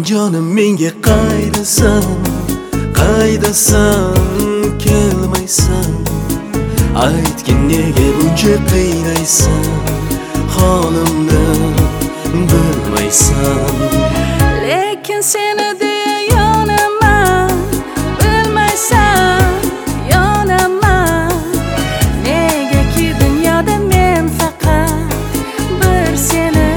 jonim menga qaydasan kelmaysan aytgin nega buncha qiynaysan holimni bilmaysan lekin seni deya yonaman bilmaysan yonaman negaki dunyoda men faqat bir seni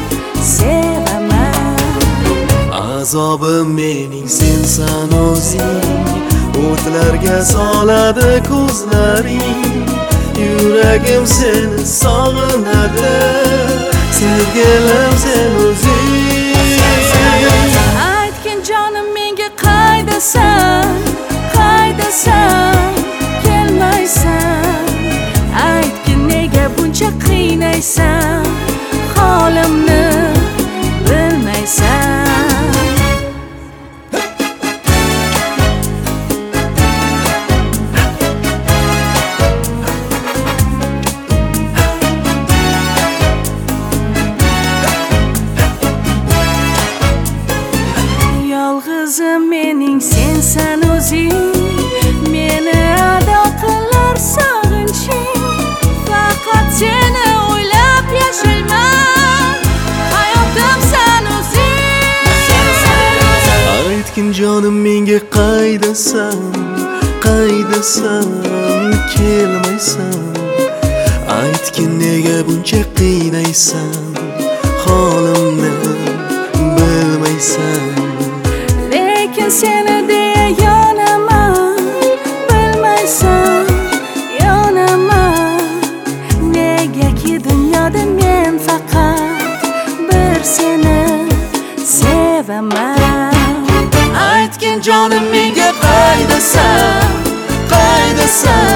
sevaman azobim mening sensan o'zing o'tlarga soladi ko'zlaring yuragim seni sog'inadi sevgilim sen o'zing aytgin jonim menga qaydasan kelmaysan aytgin nega buncha qiynaysan holimni bilmaysan yolg'izim mening sensan o'zing meni ado qilar sog'inching faqat seni o'ylab yashayman hayotim sen o'zing aytgin jonim menga qaydasan kelmaysan aytgin nega buncha qiynaysan holimni bilmaysan lekin seni deya yonaman bilmaysan yonaman negaki dunyoda men faqat bir seni sevaman aytgin jonim menga qaydasan